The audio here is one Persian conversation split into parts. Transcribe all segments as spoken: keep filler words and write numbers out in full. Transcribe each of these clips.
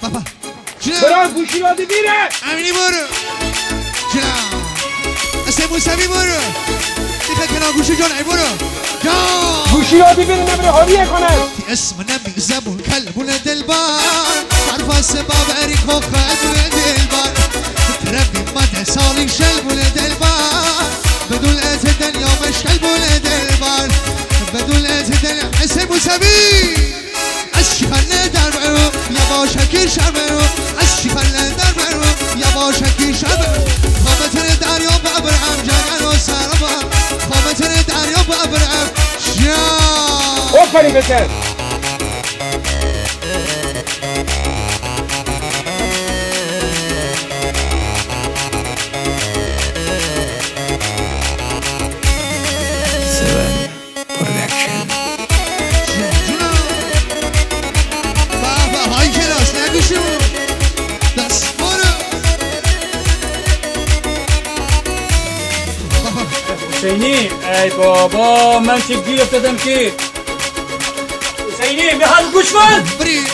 بابا برام گوشی را دیره امینی برو جناب اسم موسوی برو دیگه کنار گوشی جان ای برو جان گوشی را دیره نبره حالیه کنه اسم نبی زبون کلبون دلبر حرف سباب اریک و خلبون دلبر تربی مده سالی شلبون دلبر بدون از دنیا مشکل بون دلبر بدون از دنیا اسم موسوی از شیفله در برو یا باشکی شر برو از شیفله در برو یا باشکی شر برو خوابتر دریا با ابرم جنگل و سرابا خوابتر دریا با ابرم جان آفرین بکن حسینی ای بابا من چه گیر افتادم که حسینی به حال گوش کن بری ای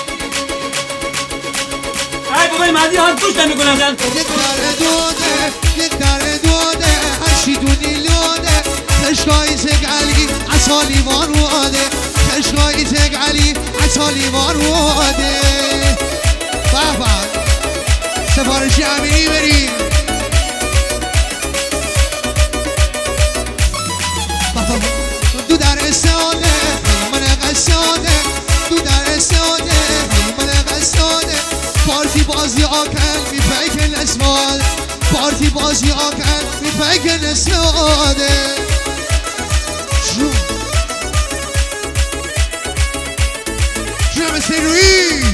بابا این مردی حال گوش نمیکنم زن یک داره دوده یک داره دوده هرشی دونی لوده کشکایی تگعلی اصالی واروده کشکایی تگعلی اصالی واروده بابا سفارشی امینی بریم دو در استاده من قصاده دو در استاده من قصاده پارتی بازی آکن می فکر نسماد پارتی بازی آکن می فکر نسماده جون جون سروی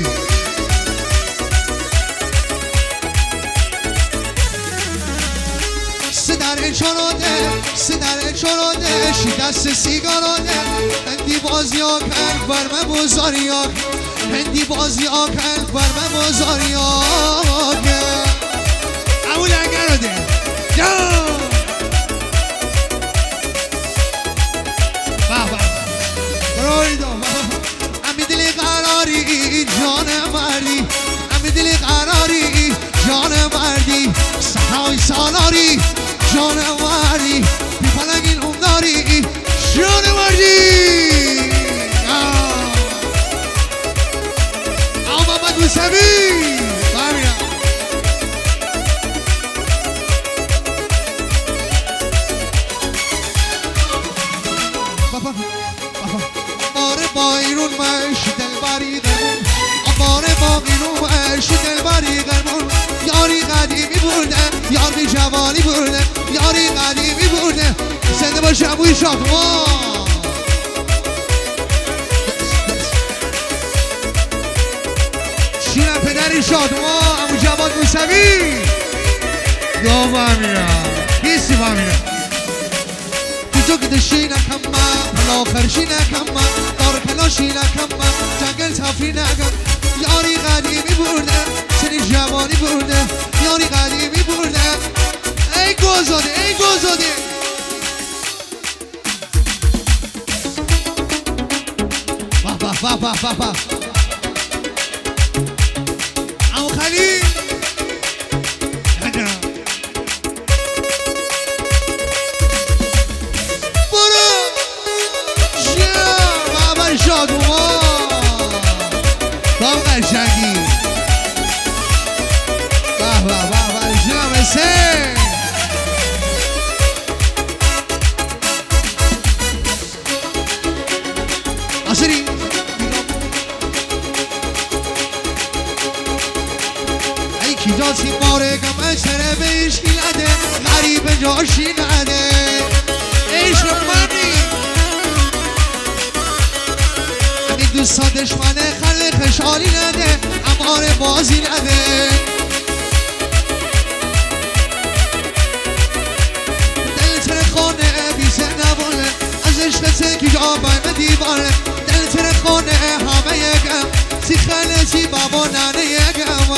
سدر چراده سدر چراده شی دست سیگاراده هندی بازی آکن برمه بزاری آکن هندی بازی آکن برمه بزاری آکن اول اگراده جان بابا برایدو امی دلی قراری جان مردی امی دلی قراری جان مردی صحرای سالاری جان مردی بی پلنگین انداری جان مردی آم محمد موسوی بابینا بابا بابا آره با ایرون مش دلبری قرمون آره با ایرون مش دلبری قرمون یاری قدیمی بردم یاری جوانی بردم یاری قدیمی بردم زنده باشه عموی شادمان شیرم پدری شادمان عمو جواد موسوی یا بامینا کیسی بامینا تو که دشی نکم من پلا خرشی نکم من دار کلاشی نکم من جنگل تفری نکم یاری قدیمی بردم سنی جوانی بردم یاری قدیمی بردم ای گوزاده ای گوزاده بابا بابا بابا عمو خلیل برو جا بابا شادومان بابا قشنگی بابا بابا جا مسه آسری ای کی جاسی ماره گم چره بیش نده غریب جاشی نده عشق منی امی دوستا دشمنه خل خشالی نده اماره بازی نده دل تر خانه بیسه نباله از عشق کی جا بایم دیواره دل تر خانه همه یکم سی خاله سی بابا ننه یکم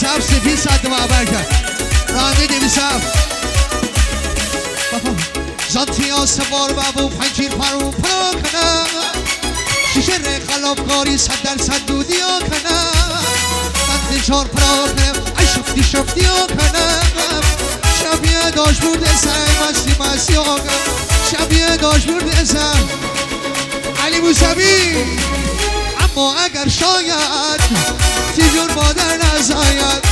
سب سفید صد معبر کرد رانده دیوی سب زانتی آسوار بابو پنجیر پرو پرا کنم شیشه ره خلافکاری صد در صد دودی ها کنم من چار پرا کنم ای شفتی شفتی ها کنم شبیه داشت برده سر مستی مستی ها کنم شبیه داشت برده سر علی موسوی اما اگر شاید تیجور مادر نزاید